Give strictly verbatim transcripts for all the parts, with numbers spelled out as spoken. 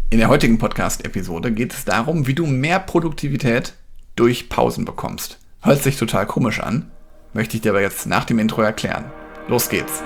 In der heutigen Podcast-Episode geht es darum, wie du mehr Produktivität durch Pausen bekommst. Hört sich total komisch an, möchte ich dir aber jetzt nach dem Intro erklären. Los geht's!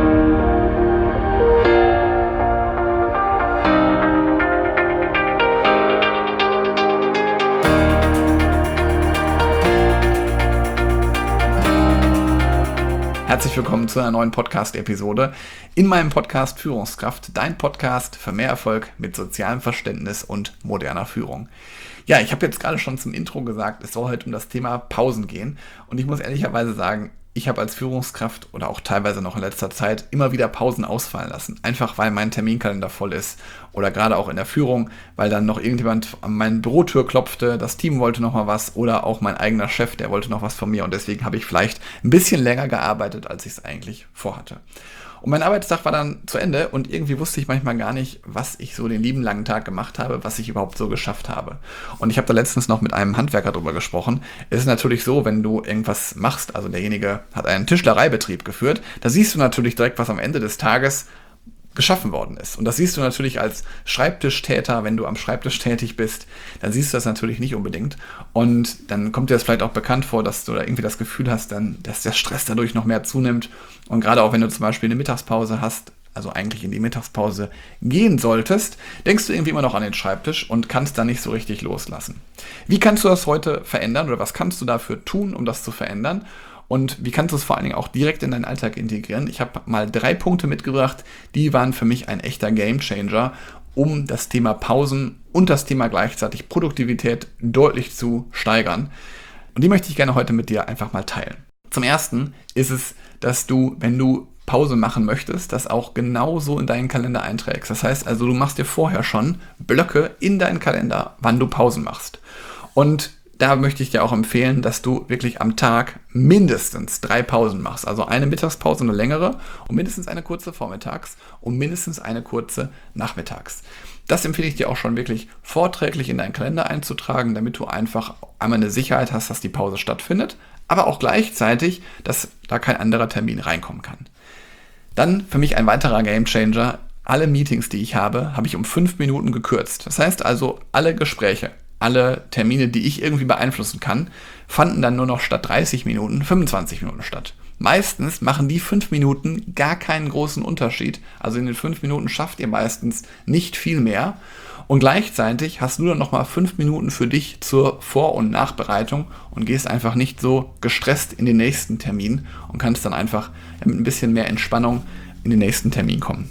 Herzlich willkommen zu einer neuen Podcast-Episode in meinem Podcast Führungskraft, dein Podcast für mehr Erfolg mit sozialem Verständnis und moderner Führung. Ja, ich habe jetzt gerade schon zum Intro gesagt, es soll heute um das Thema Pausen gehen und ich muss ehrlicherweise sagen, ich habe als Führungskraft oder auch teilweise noch in letzter Zeit immer wieder Pausen ausfallen lassen. Einfach weil mein Terminkalender voll ist oder gerade auch in der Führung, weil dann noch irgendjemand an meine Bürotür klopfte, das Team wollte noch mal was oder auch mein eigener Chef, der wollte noch was von mir und deswegen habe ich vielleicht ein bisschen länger gearbeitet, als ich es eigentlich vorhatte. Und mein Arbeitstag war dann zu Ende und irgendwie wusste ich manchmal gar nicht, was ich so den lieben langen Tag gemacht habe, was ich überhaupt so geschafft habe. Und ich habe da letztens noch mit einem Handwerker drüber gesprochen. Es ist natürlich so, wenn du irgendwas machst, also derjenige hat einen Tischlereibetrieb geführt, da siehst du natürlich direkt, was am Ende des Tages geschaffen worden ist. Und das siehst du natürlich als Schreibtischtäter, wenn du am Schreibtisch tätig bist, dann siehst du das natürlich nicht unbedingt. Und dann kommt dir das vielleicht auch bekannt vor, dass du da irgendwie das Gefühl hast, dann, dass der Stress dadurch noch mehr zunimmt. Und gerade auch wenn du zum Beispiel eine Mittagspause hast, also eigentlich in die Mittagspause gehen solltest, denkst du irgendwie immer noch an den Schreibtisch und kannst da nicht so richtig loslassen. Wie kannst du das heute verändern oder was kannst du dafür tun, um das zu verändern? Und wie kannst du es vor allen Dingen auch direkt in deinen Alltag integrieren? Ich habe mal drei Punkte mitgebracht, die waren für mich ein echter Gamechanger, um das Thema Pausen und das Thema gleichzeitig Produktivität deutlich zu steigern. Und die möchte ich gerne heute mit dir einfach mal teilen. Zum Ersten ist es, dass du, wenn du Pause machen möchtest, das auch genauso in deinen Kalender einträgst. Das heißt also, du machst dir vorher schon Blöcke in deinen Kalender, wann du Pausen machst. Und da möchte ich dir auch empfehlen, dass du wirklich am Tag mindestens drei Pausen machst. Also eine Mittagspause, eine längere und mindestens eine kurze vormittags und mindestens eine kurze nachmittags. Das empfehle ich dir auch schon wirklich vorträglich in deinen Kalender einzutragen, damit du einfach einmal eine Sicherheit hast, dass die Pause stattfindet, aber auch gleichzeitig, dass da kein anderer Termin reinkommen kann. Dann für mich ein weiterer Gamechanger. Alle Meetings, die ich habe, habe ich um fünf Minuten gekürzt. Das heißt also, alle Gespräche, alle Termine, die ich irgendwie beeinflussen kann, fanden dann nur noch statt dreißig Minuten fünfundzwanzig Minuten statt. Meistens machen die fünf Minuten gar keinen großen Unterschied. Also in den fünf Minuten schafft ihr meistens nicht viel mehr. Und gleichzeitig hast du dann nochmal fünf Minuten für dich zur Vor- und Nachbereitung und gehst einfach nicht so gestresst in den nächsten Termin und kannst dann einfach mit ein bisschen mehr Entspannung in den nächsten Termin kommen.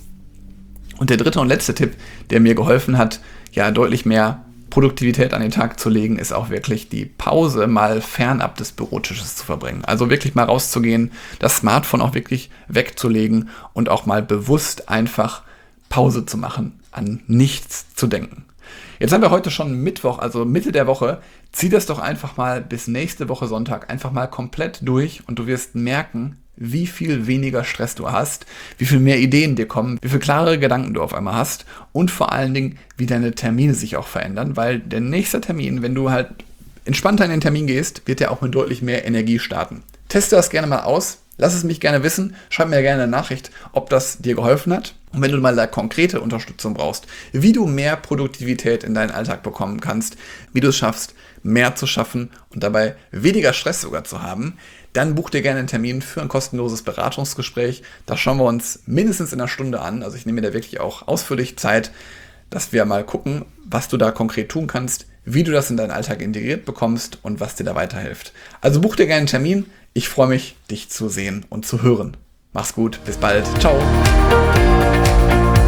Und der dritte und letzte Tipp, der mir geholfen hat, ja deutlich mehr Produktivität an den Tag zu legen, ist auch wirklich die Pause mal fernab des Bürotisches zu verbringen. Also wirklich mal rauszugehen, das Smartphone auch wirklich wegzulegen und auch mal bewusst einfach Pause zu machen, an nichts zu denken. Jetzt haben wir heute schon Mittwoch, also Mitte der Woche. Zieh das doch einfach mal bis nächste Woche Sonntag einfach mal komplett durch und du wirst merken, wie viel weniger Stress du hast, wie viel mehr Ideen dir kommen, wie viel klarere Gedanken du auf einmal hast und vor allen Dingen, wie deine Termine sich auch verändern, weil der nächste Termin, wenn du halt entspannter in den Termin gehst, wird der auch mit deutlich mehr Energie starten. Teste das gerne mal aus, lass es mich gerne wissen, schreib mir gerne eine Nachricht, ob das dir geholfen hat. Und wenn du mal da konkrete Unterstützung brauchst, wie du mehr Produktivität in deinen Alltag bekommen kannst, wie du es schaffst, mehr zu schaffen und dabei weniger Stress sogar zu haben, dann buch dir gerne einen Termin für ein kostenloses Beratungsgespräch. Das schauen wir uns mindestens in einer Stunde an. Also ich nehme mir da wirklich auch ausführlich Zeit, dass wir mal gucken, was du da konkret tun kannst, wie du das in deinen Alltag integriert bekommst und was dir da weiterhilft. Also buch dir gerne einen Termin. Ich freue mich, dich zu sehen und zu hören. Mach's gut, bis bald. Ciao.